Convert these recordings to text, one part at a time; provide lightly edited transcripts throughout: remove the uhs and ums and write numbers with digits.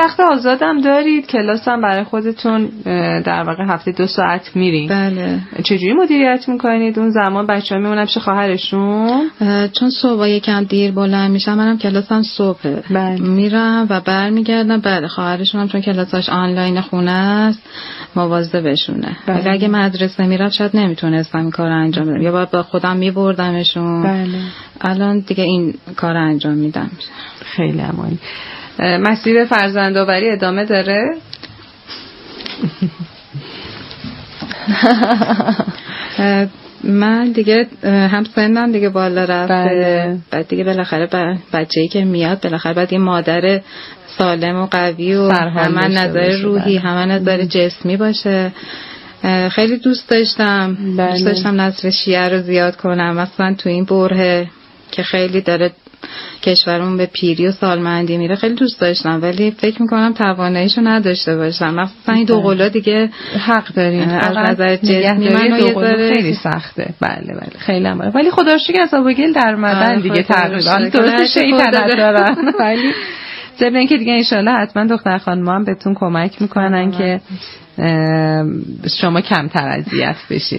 وقت آزادم دارید، کلاس هم برای خودتون در واقع هفته 2 ساعت میرین. بله. چجوری مدیریت میکنید اون زمان؟ بچه‌ها میمونن پیش خواهرشون؟ چون صبح یکم دیر بلند میشم، منم کلاسم صبحه. بله. میرم و برمیگردم. بله خواهرشون هم چون کلاساش آنلاین خونه است مواظبشونه. بله. اگه مدرسه میرم شاید نمیتونستم این کارو انجام بدم، یا باید با خودم میبردمشون. بله. الان دیگه این کارو انجام میدم. خیلی عالی. مسیر فرزندآوری ادامه داره؟ من دیگه هم سنم دیگه بالا رفته. بله. بعد دیگه بالاخره بچه‌ای که میاد بالاخره بعد یه مادر سالم و قوی و هم نظر روحی هم نظر جسمی باشه. خیلی دوست داشتم. بله. دوست داشتم نسل شیعه رو زیاد کنم، مثلا تو این برهه که خیلی داره کشورمون به پیری و سالمندی میره. خیلی دوست داشتم ولی فکر میکنم تواناییشو نداشته باشم. مثلا این دوقلو دیگه حق دارین از نظر جسمی منو یه ذره خیلی سخته. بله خیلی عمره. ولی خدا رو شکر از آبگل در اومدن دیگه تقریبا درست شیطنت دارن. ولی ضمن اینکه دیگه انشالله حتما دختر خانم‌ها هم بهتون کمک میکنن که شما کمتر اذیت بشید.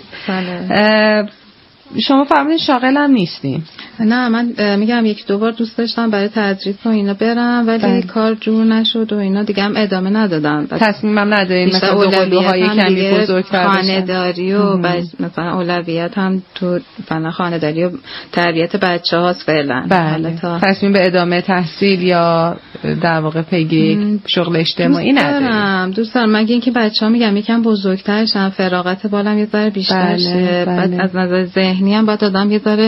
شما فرمودین شاغل هم نیستین؟ نه من میگم 1-2 بار دوست داشتم برای تدریس و اینا برم ولی کار جور نشد و اینا دیگه هم ادامه ندادم. تصمیمم ندارین مثلا دوقلوهای کمی بزرگتر خانه‌داری و مثلا اولویت هم تو مثلا خانه‌داری و تربیت بچه‌هاست فعلا. بله. تصمیم به ادامه تحصیل یا در واقع پیگیری شغل اجتماعی ندارین؟ دوست دارم مگه اینکه بچه‌ها میگم یکم بزرگتر شن، فراغت بالام یه ذره بیشتر شه. بعد از نظر ذهنی هم باید آدم یه ذره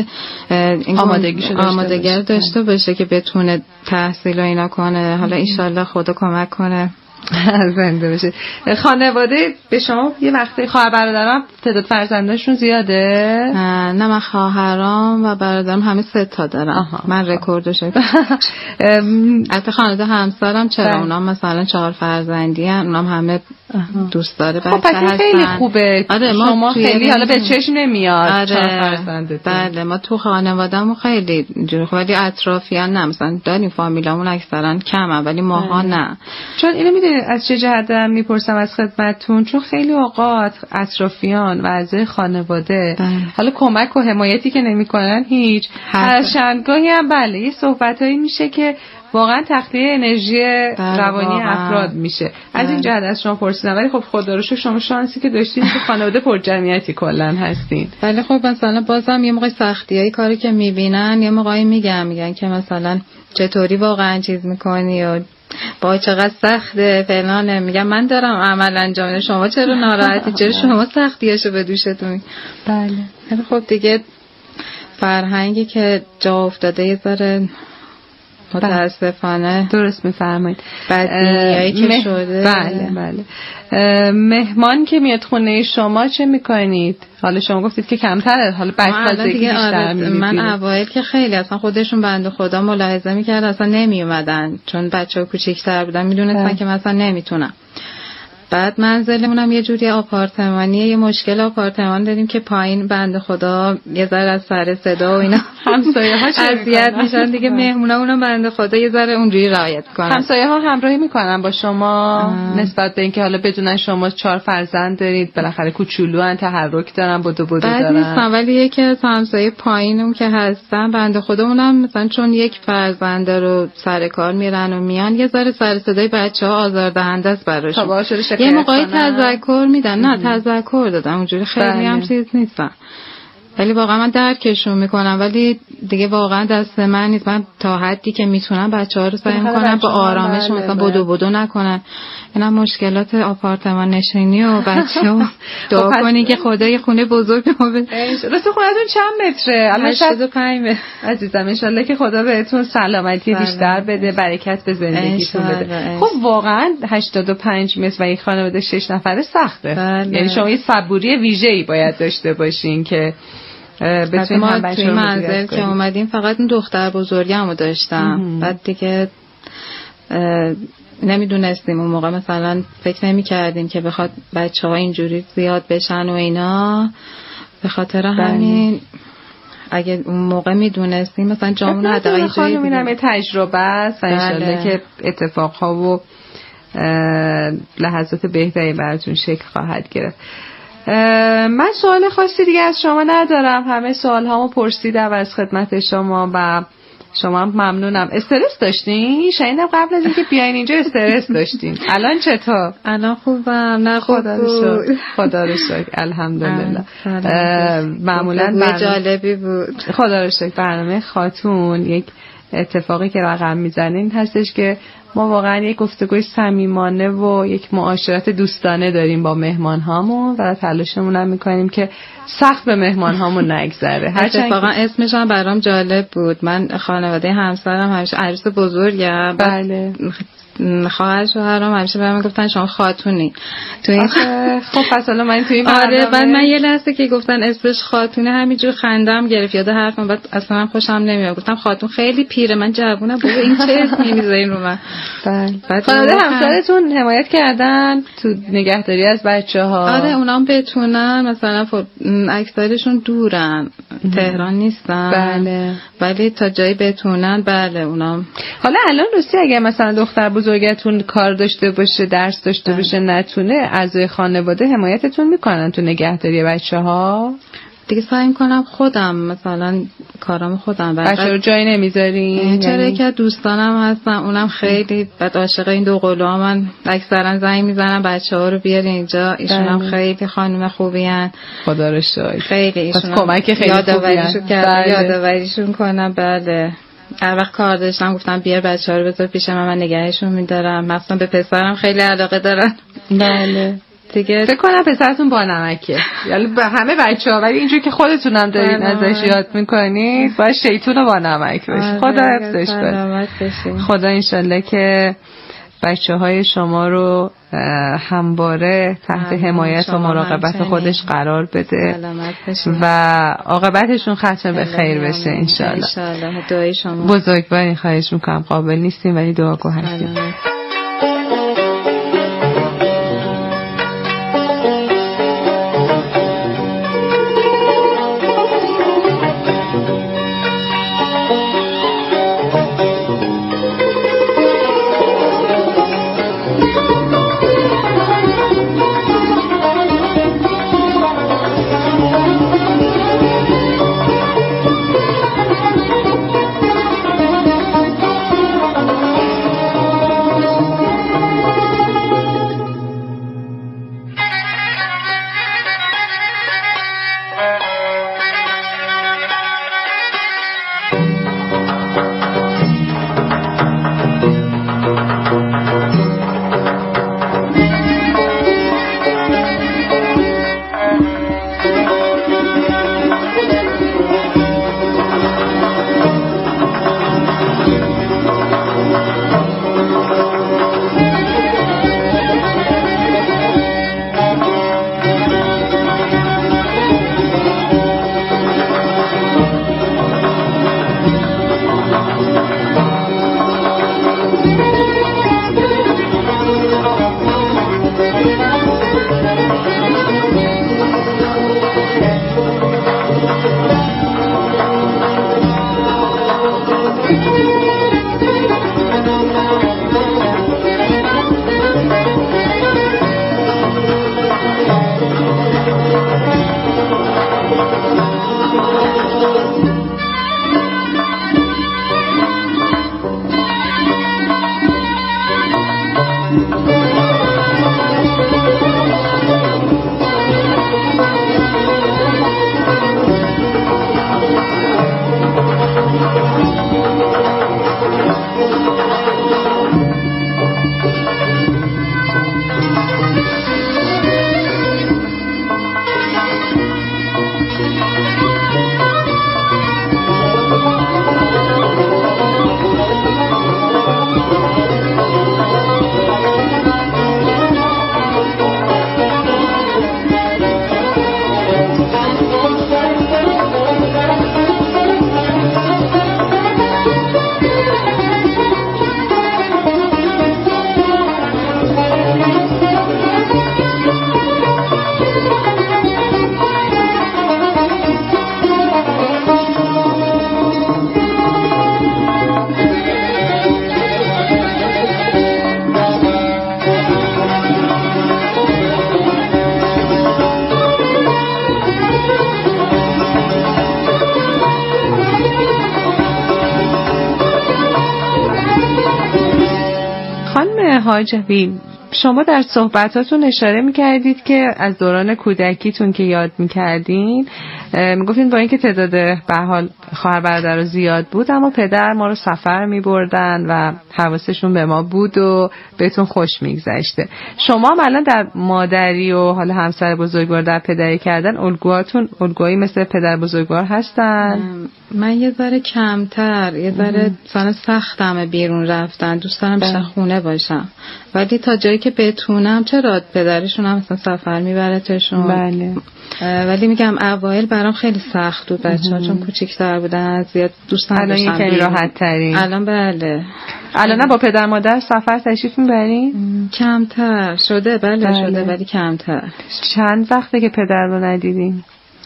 آمادگی داشته باشه که بتونه تحصیل و اینا کنه. حالا انشالله خدا کمک کنه. زنده بشه. خانواده به شما یه وقتی خواهر برادرام تعداد فرزنداشون زیاده؟ نه من خواهرام و برادرام همه 3 تا دارم. من رکوردشو البته خانواده همسرم چرا اونا مثلا 4 فرزندی ان، اونام همه دوست داره بچه هستن. خب خیلی خوبه. آره شما خیلی حالا به چشم نمیاد 4 فرزندتون. بله ما تو خانوادهمون خیلی جوری ولی اطرافیان نه، مثلا داریم فامیلامون اکثرا کمه ولی ماها نه. چون اینو میدونید از چه جهت دارم میپرسم از خدمتتون، چون خیلی اوقات اطرافیان و اعضای خانواده حالا کمک و حمایتی که نمیکنن هیچ، هر چندگاهی هم بله یه صحبتایی میشه که واقعا تخلیه انرژی روانی افراد میشه. از این جهت از شما پرسیدم. ولی خب خدا رو شکر شما شانسی که داشتین که خانواده پر جمعیتی کلا هستین. ولی خب مثلا بازم یه موقع سختیای کاری که میبینن یه موقعی میگن که مثلا چطوری واقعا چیز میکنی و با چقدر سخته فلان. میگم من دارم عمل انجام میدم، شما چرا ناراحتی؟ چرا شما سختیاشو به دوشتون؟ بله. ولی خب دیگه فرهنگی که جا افتاده یه ذره متاسفانه. درست میفرمایید. بدبینیایی که شده. بله. مهمان که میاد خونه شما چه میکنید؟ حالا شما گفتید که کمتره، حالا بچه‌ها بیشتر می‌بینید. من اوایل که خیلی اصلا خودشون بنده خدا ملاحظه می‌کردن اصلا نمی اومدن، چون بچه‌ها کوچیک‌تر بودن میدونستن که مثلا نمیتونم. بعد منزلمونم یه جوری آپارتمانیه، یه مشکل آپارتمان داریم که پایین بنده خدا یه ذره از سر صدا و اینا همسایه‌ها اذیت میشن دیگه. مهمونامونم بنده خدا یه ذره اونجوری رعایت کنن. همسایه‌ها همراهی میکنن با شما نسبت به اینکه حالا بدونن شما 4 فرزند دارید، بالاخره کوچولوان، تحرک دارن، بدو دارن؟ نیستن ولی یکی از همسایه پایینم که هستن بنده خدا اونم مثلا چون 1 فرزند رو سر کار میرن و میان یه ذره سر صدای بچه‌ها آزاردهنده است براشون. یه موقعی تذکر میدن، نه تذکر دادن اونجوری خیلی هم چیز نیستن. ولی واقعا من درکشون میکنم ولی دیگه واقعا دست من نیست. من تا حدی که میتونم بچه‌ها رو سعی میکنم با آرامش مثلا بدو نکنن. اینا مشکلات آپارتمان نشینی و بچه‌ها دعا کنی که خدا یه خونه بزرگ بده. راست خونتون چند متره؟ 85 متر. عزیزم ان شاءالله که خدا بهتون سلامتی بیشتر بده، برکت به زندگیتون بده. خب واقعا 85 متر و یک خانواده 6 نفره سخته. یعنی شما یه صبوری ویژه‌ای باید داشته باشین که بتونیم هم بچه‌ها رو منزل که اومدیم فقط این دختر بزرگمو داشتم. بعد دیگه نمیدونستیم اون موقع، مثلا فکر نمی‌کردیم که بخواد بچه‌ها اینجوری زیاد بشن و اینا. به خاطر همین اگه اون موقع میدونستیم مثلا جامون حداقل یه جایی یه تجربه است ان شاءالله که اتفاق‌ها و لحظات بهتری براتون شکل خواهد گرفت. من سوال خاصی دیگه از شما ندارم، همه سوال هامو پرسیدم از خدمت شما و شما هم ممنونم. استرس داشتین؟ شنیدم قبل از اینکه بیاین اینجا استرس داشتین. الان چطور؟ الان خوبم. نه خدا رو شکر الحمدلله. معمولا جالبی بود. خدا رو شکر. برنامه خاتون یک اتفاقی که رقم میزنه این هستش که ما واقعا یک گفتگوی صمیمانه و یک معاشرت دوستانه داریم با مهمان هامون و تلاشمون هم میکنیم که سخت به مهمان هامون نگذره. اتفاقا اسمش هم برام جالب بود. من خانواده همسرم همیشه عروس بزرگم. بله. خواهر شوهرام همیشه بهم گفتن شما خاتونی تو این. خب پس حالا من تو این آره بعد من یه لحظه که گفتن اسمش خاتونه همینجور خندم گرفت یاد حرفم، بعد اصلا خوشم نمیاد. گفتم خاتون خیلی پیره، من جوونم بابا این چه اسمی میذارین رو من. بله. خانواده همسرتون حمایت کردن تو نگهداری از بچه‌ها؟ آره اونام بتونن، مثلا اکثرشون دورن تهران نیستن. بله. ولی تا جایی بتونن بله اونام. حالا الان راستی اگه مثلا دختر بزرگتون کار داشته باشه، درس داشته باشه، نتونه، اعضای خانواده حمایتتون میکنن تو نگهداری بچه‌ها؟ دیگه سعی میکنم خودم مثلا کارام خودم بچه رو جایی نمیذارین؟ چرا که دوستانم هستن اونم خیلی بعد عاشق این دو قلوها، من اکثرا زنگ میزنم بچه‌ها رو بیارین اینجا. ایشون هم خیلی خانم خوبی ان خدا رو شکر. خیلی ایشون کمک خیلی یادآوریشون کردن، یادآوریشون کنم. بله هر وقت کار داشتم گفتم بیار بچه‌ها رو بذار پیش من نگهشون می‌دارم. مثلا به پسرم خیلی علاقه دارن. بله دیگه فکر کنم پسرتون با نمکه، یعنی به همه بچه‌ها، ولی اینجوری که خودتونم دارین ازش یاد میکنید باید شیطون با نمک باشه. خدا حفظش کنه. خدا انشالله که بچه‌های شما رو همواره تحت حمایت و مراقبت خودش قرار بده و عاقبتشون ختم به خیر بشه انشالله. دعای شما. بزرگوارین، خواهش میکنم، قابل نیستیم ولی دعاگو هستیم. حاجوی، شما در صحبتاتون اشاره میکردید که از دوران کودکیتون که یاد میکردین میگفتین با اینکه تعداد به حال خواهر برادر زیاد بود اما پدر ما رو سفر میبردن و حواسشون به ما بود و بهتون خوش میگذشته. شما هم الان در مادری و حالا همسر بزرگوار در پدری کردن الگوهاتون الگویی مثل پدر بزرگوار هستن؟ من یه ذره کمتر، یه ذره سختمه بیرون رفتن، دوست دارم بیشتر خونه باشم، ولی تا جایی که بتونم چرا پدرشون هم مثلا سفر میبرتشون. بله. ولی میگم اوایل برام خیلی سخت بود بچه‌ها چون کوچیک‌تر بودن، زیاد دوست نداشتم. الان یکمی راحت ترین. الان بله. الان با پدر مادر سفر تشریف میبرین؟ کمتر شده. بله شده ولی کمتر. چند وقته که پدر رو ندیدین؟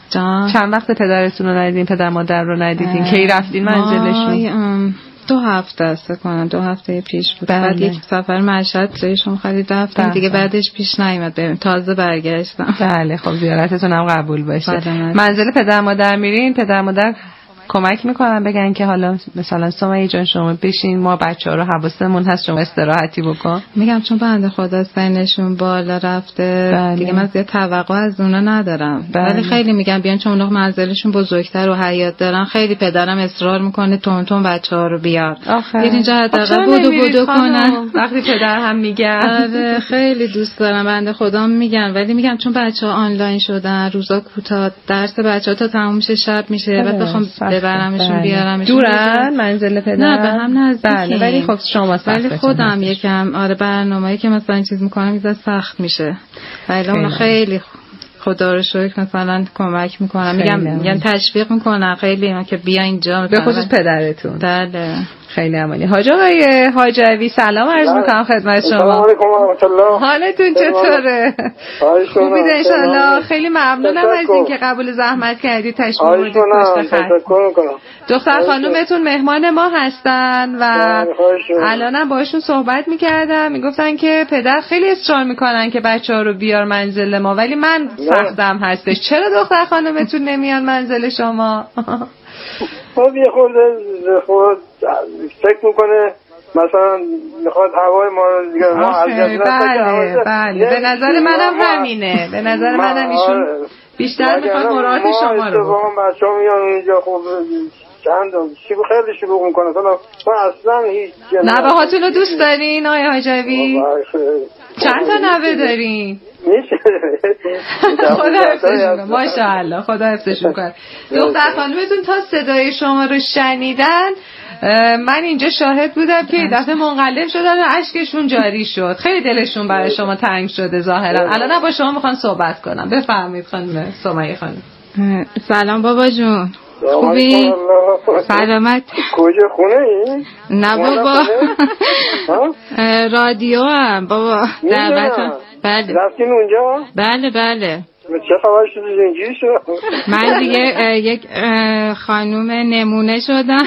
چند وقت پدرتون رو ندیدین، پدر مادر رو ندیدین؟ کی رفتین منزلشون؟ 2 هفته است کنم، 2 هفته پیش بود. بعد یک سفر مشهد بهشون خرید رفتم دیگه، بعدش پیش نیومد بریم، تازه برگشتم. بله خب زیارتتون هم قبول باشه. منزل پدر مادر میرین، پدر مادر کمک میکنن بگن که حالا مثلا سمیه جان شما بشین، ما بچه‌ها رو حواسمون هست، شما استراحتی بکن؟ میگم چون بنده خدا سنشون بالا رفته. بله. دیگه من زیاد توقع از اونا ندارم. بله. ولی خیلی میگم بیان چون اونا منزلشون بزرگتر و حیاط دارن. خیلی پدرم اصرار میکنه تون بچه‌ها رو بیار. اینجا حداقل بدو کنن. وقتی پدر هم میگن. آره خیلی دوست دارم، بنده خدا میگن، ولی میگم چون بچه‌ها آنلاین شدن، روزا کوتاه، درس بچه‌ها تا تموم میشه شب میشه، بعد بخوام ببرمشون بیارمشون. دورن منزل پدر؟ نه به هم نزدیکیم. بله ولی خب شما ولی خودم یکم برنامه‌ای که مثلا این چیز میکنم میذاره سخت میشه. ولی اون خیلی خدا رو شکر مثلا کمک میکنم، میگم تشویق میکنم خیلی که بیا اینجا، به خصوص پدرتون. بله خیلی عمالی. حاج آقای حاجوی سلام عرض میکنم خدمت شما. سلام علیکم و رحمت الله. حالتون چطوره؟ خوبید ان شاء الله. خیلی ممنونم از اینکه قبول زحمت کردید تشریف آوردید پشت خط. دختر خانومتون مهمان ما هستن و الانم باهاشون صحبت میکردم، میگفتن که پدر خیلی اصرار میکنن که بچه‌ها رو بیار منزل ما، ولی من سختم هستش. چرا دختر خانومتون نمیان منزل شما؟ خب یه خورده فکر میکنه مثلا میخواد هوای ما رو دیگه ما بله به نظر منم همینه، به نظر منم ایشون بیشتر میخواد مراعات شما رو بکنه. بچه ها میان اونجا خب خیلی شلوغ میکنه، ما اصلا هیچ نوهاتون رو دوست دارین آقای حاجوی؟ چند تا نوه دارین؟ خدا حفظشون کنه. ماشاءالله خدا حفظشون کنه. دختر خانومتون تا صدای شما رو شنیدن من اینجا شاهد بودم که دفعه منقلب شدن و اشکشون جاری شد، خیلی دلشون برای شما تنگ شده ظاهرا. الان با شما میخوان صحبت کنم. بفرمایید خانم سمیه خانم. سلام بابا جون، خوبی؟ سلامت؟ کجا خونه ای؟ نه بابا رادیو هم بابا دعوت. بله رفتین اونجا؟ بله چه خبر شد اینجوری شد؟ من دیگه یک خانوم نمونه شدم.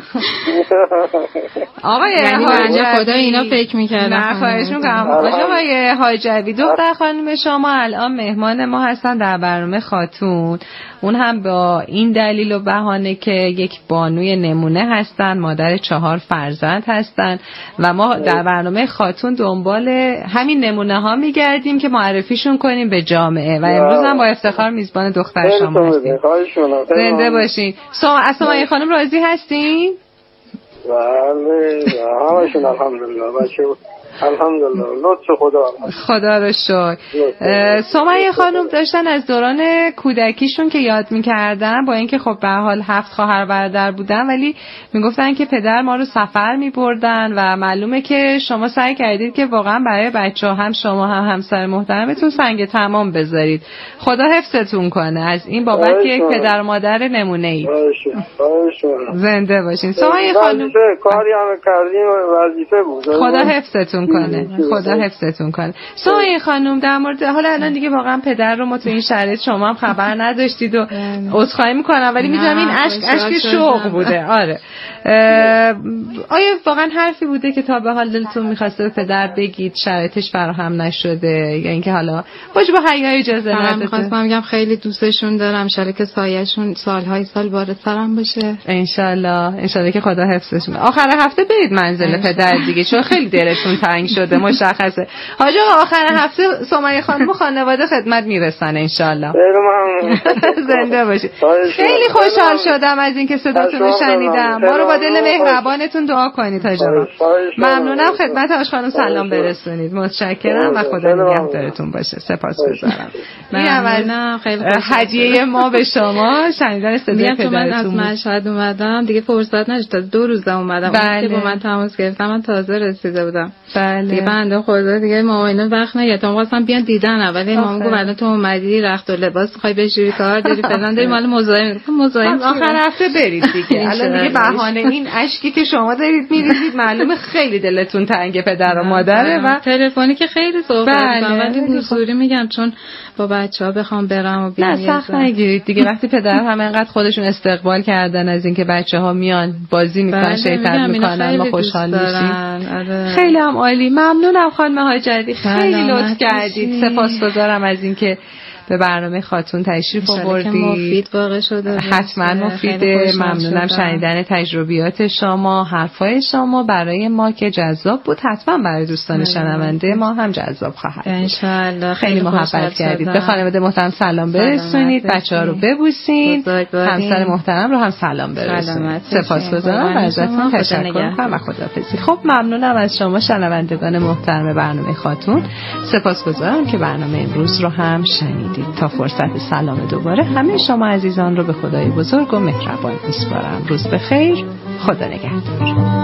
آقای حاجوی خدا اینا فکر میکردم. نه خواهش میکنم. آقای حاجوی دختر خانوم شما الان مهمان ما هستن در برنامه خاتون، اون هم با این دلیل و بهانه که یک بانوی نمونه هستن، مادر 4 فرزند هستن و ما در برنامه خاتون دنبال همین نمونه ها میگردیم که معرفیشون کنیم به جامعه و امروز هم با افتخار میزبان دختر شما هستیم. زنده باشین. سمیه خانم راضی هستین؟ بله همشون الحمدلله بچه الحمدلله لطف خدا رو شکر. سمیه خانم داشتن از دوران کودکیشون که یاد میکردن، با اینکه خب به حال 7 خواهر برادر بودن ولی میگفتن که پدر ما رو سفر میبردن و معلومه که شما سعی کردید که واقعا برای بچه‌ها هم شما هم همسر محترمتون سنگ تمام بذارید. خدا حفظتون کنه از این بابت که یک پدر مادر نمونه اید. زنده باشین. سمیه خانم کاری هم کردیم وظیفه بود. خدا حفظتون کنه. خدا حفظتون کنه. سمیه خانم در مورد حالا الان دیگه واقعا پدر رو ما تو این شرایط شما هم خبر نداشتید و عذرخواهی میکنم ولی میدونم این اشک شوق بوده. آره آیا واقعا حرفی بوده که تا به حال دلتون میخواسته به پدر بگید شرایطش فراهم نشده یا اینکه حالا واجب حیا اجازه نداده؟ من می‌خواستم بگم خیلی دوستشون دارم، ان شاءالله که سایه‌شون سالهای سال وارد سرم بشه. ان شاءالله که خدا حفظشون. آخر هفته برید منزل پدر دیگه چون خیلی دلتون تنگ تنگ شده مشخصه. حاج آقا آخر هفته سمیه خانم و خانواده خدمت میرسن ان شاء الله. زنده باشید. خیلی خوشحال شدم از اینکه صداتون رو شنیدم. ما رو با دل مهربانتون دعا کنید حاج آقا. ممنونم. خدمت حاج خانم سلام برسونید. متشکرم و خدا نگهدارتون باشه. سپاسگزارم. ممنونم. خیلی هدیه ما به شما شنیدن صدای پدرتون. من از مشهد اومدم دیگه فرصت نشد تا 2 روز اومدم. بله. با من تماس گرفتم من تازه رسیده بودم. بله. دیگه بنده خدا دیگه ماماینا وقت نگرفتم واسم بیان دیدن ولی مامان گفت الان تو اومدی رخت و لباس می‌خوای بشوری کار داری فلان داری مال مزاحم آخر هفته برید دیگه. الان دیگه بهانه این اشکی که شما دارید می‌ریزید معلومه خیلی دلتون تنگ پدر و مادره و تلفنی که خیلی صحبت می‌کنم ولی حضوری میگم چون با بچه‌ها بخوام برم و بیام. نه سخت نگیرید دیگه وقتی پدر هم انقدر خودشون استقبال کردن از اینکه بچه‌ها میان بازی میکنن شیطنت میکنن ما خوشحال میشیم. خیلی هم عالی. ممنونم خانم هاجری خیلی لطف کردید. سپاسگزارم از اینکه به برنامه خاتون تشریف آوردید. مفید واقع شده. حتما مفیده. ممنونم شنیدن تجربیات شما، حرفای شما برای ما که جذاب بود حتما برای دوستان شنونده ما هم جذاب خواهد بود. ان شاء الله. خیلی محبت کردید. به خانواده محترم سلام برسونید. بچه‌ها رو ببوسین. همسر محترم رو هم سلام برسونید. سپاسگزارم ازتون. تشکر می‌کنم و خداحافظی. خب ممنونم از شما شنوندگان محترم برنامه خاتون. سپاسگزارم که برنامه امروز رو هم شنیدید. تا فرصت سلام دوباره همه شما عزیزان رو به خدای بزرگ و مهربان میسپارم. روز بخیر. خدا نگهدار.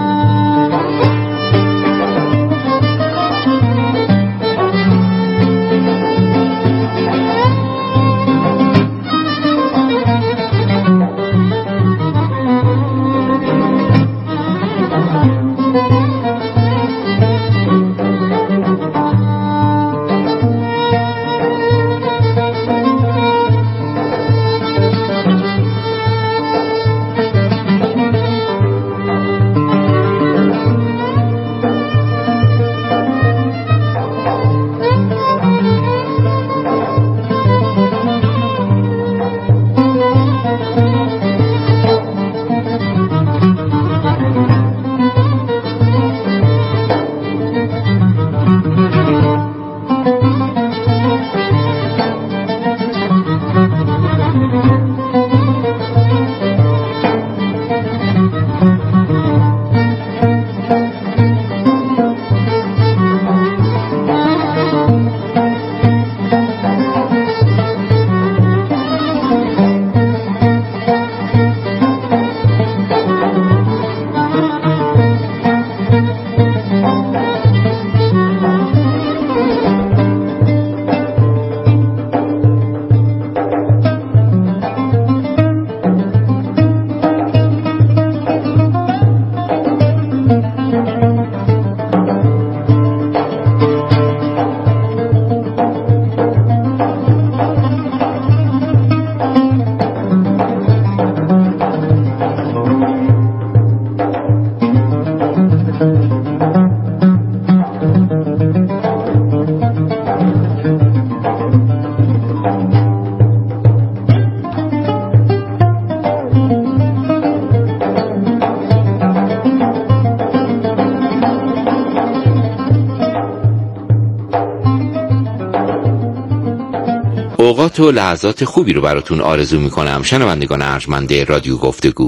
اوقات و لحظات خوبی رو براتون آرزو میکنم شنوندگان ارجمند رادیو گفتگو.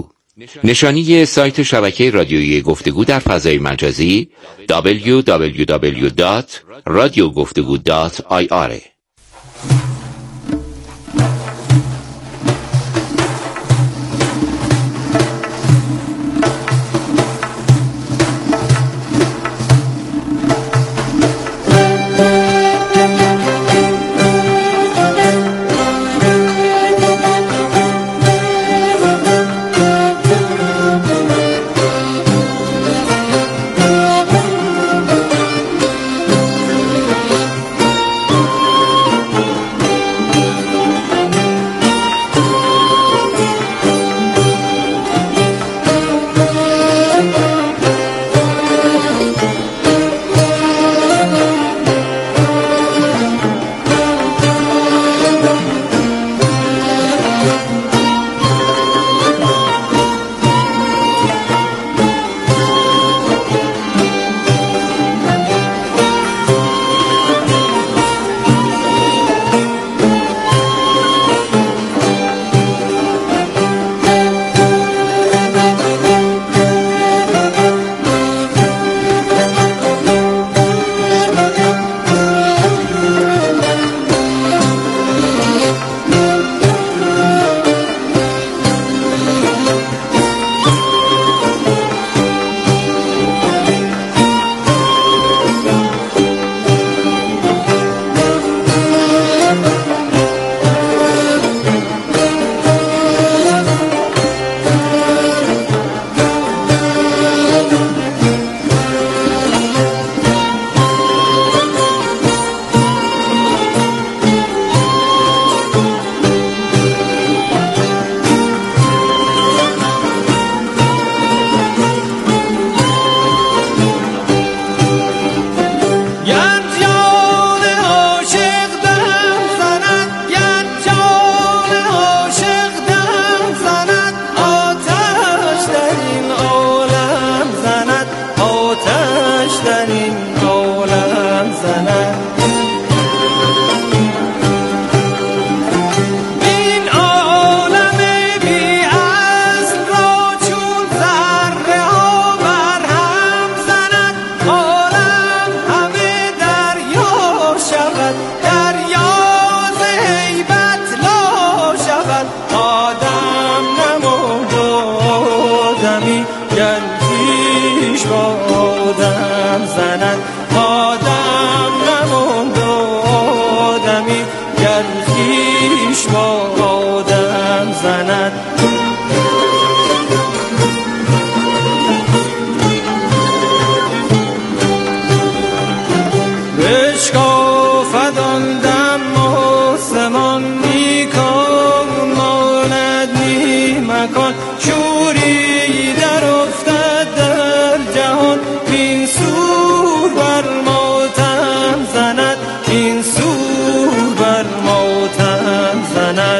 نشانی سایت شبکه رادیویی گفتگو در فضای مجازی www.radiogoftegu.ir زند آدم نماند آدمی گر خویش با آدم زند بشکافد آن دم آسمان نیکان ماند نی مکان شوری در افتد در جهان این سور بر ماتم زند این سور بر ماتم زند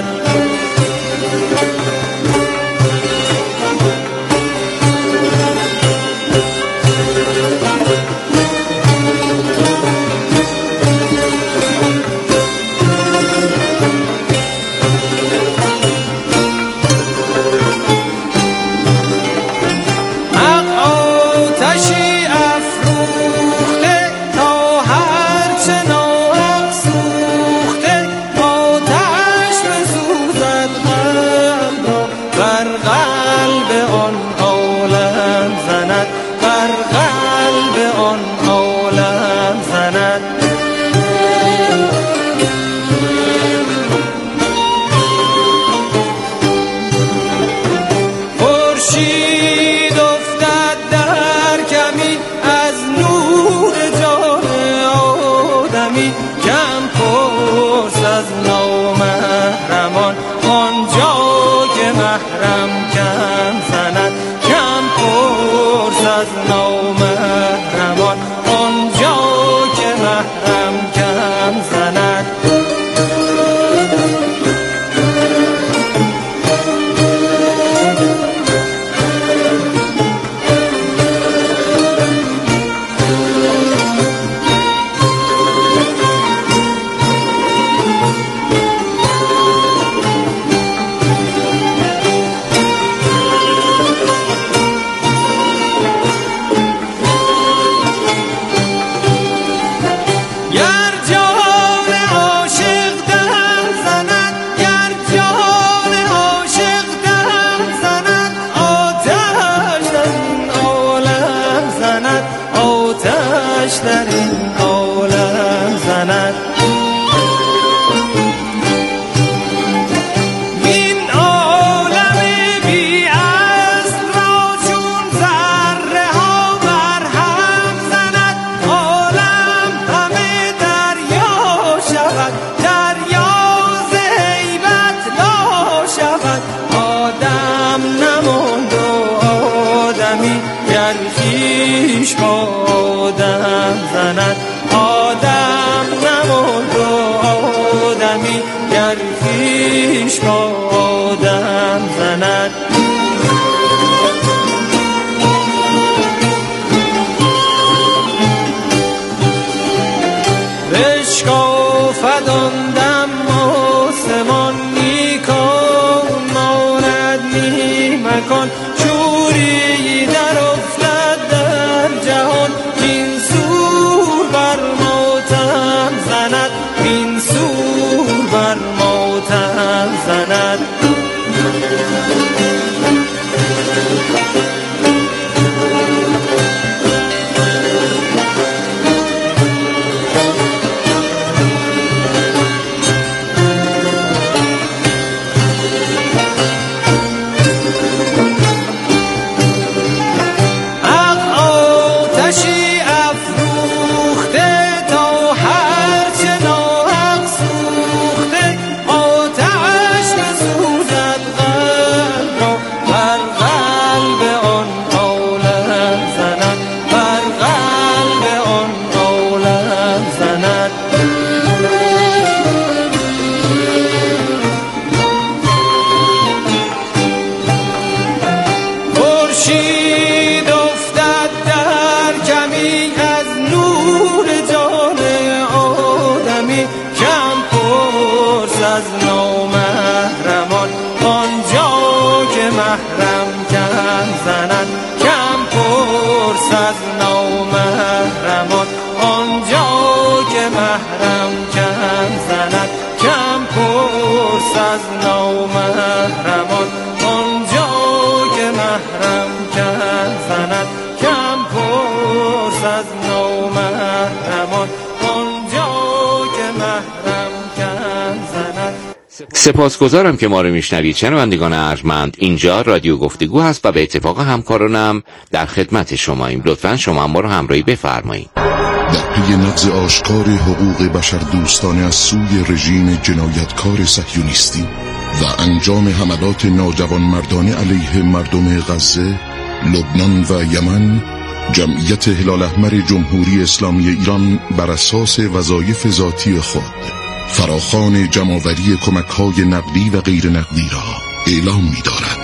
محرمان اونجا که محرم کن زند. سپاسگزارم که ما رو میشنوید شنوندگان ارجمند. اینجا رادیو گفتگو هست و به اتفاق همکارانم در خدمت شماییم. لطفاً شما ما رو همراهی بفرمایید. در پی نقض آشکار حقوق بشر دوستانه از سوی رژیم جنایتکار صهیونیستی و انجام حملات ناجوانمردانه علیه مردم غزه، لبنان و یمن، جمعیت هلال احمر جمهوری اسلامی ایران بر اساس وظایف ذاتی خود فراخوان جمع‌آوری کمک‌های نقدی و غیر نقدی را اعلام می‌دارد.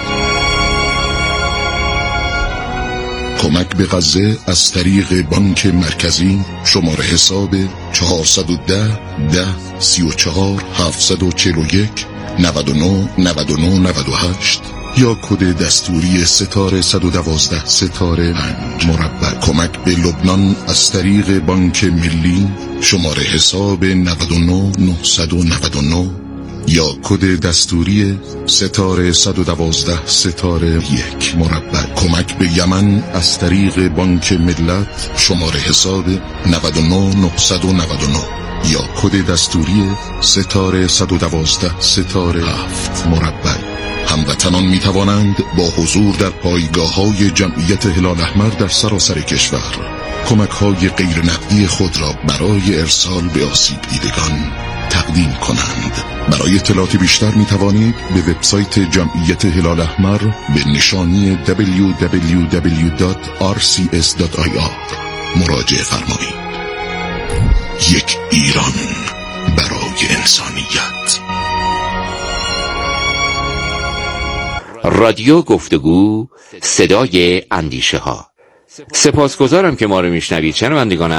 کمک به غزه از طریق بانک مرکزی شماره حساب 410 10 34 741 99 99 98 یا کد دستوری ستاره 112 ستاره 5 مربع. کمک به لبنان از طریق بانک ملی شماره حساب 99 999 یا کد دستوری ستاره 112 ستاره 1 مربع. کمک به یمن از طریق بانک ملت شماره حساب 99 999 یا کد دستوری ستاره 112 ستاره 7 مربع. هموطنان می توانند با حضور در پایگاه‌های جمعیت هلال احمر در سراسر کشور کمک‌های غیر نقدی خود را برای ارسال به آسیب دیدگان تقدیم کنند. برای اطلاعات بیشتر می توانید به وبسایت جمعیت هلال احمر به نشانی www.rcs.ir مراجعه فرمایید. یک ایران برای انسانیت. رادیو گفتگو، صدای اندیشه ها. سپاسگزارم که ما رو میشنوید شنوندگان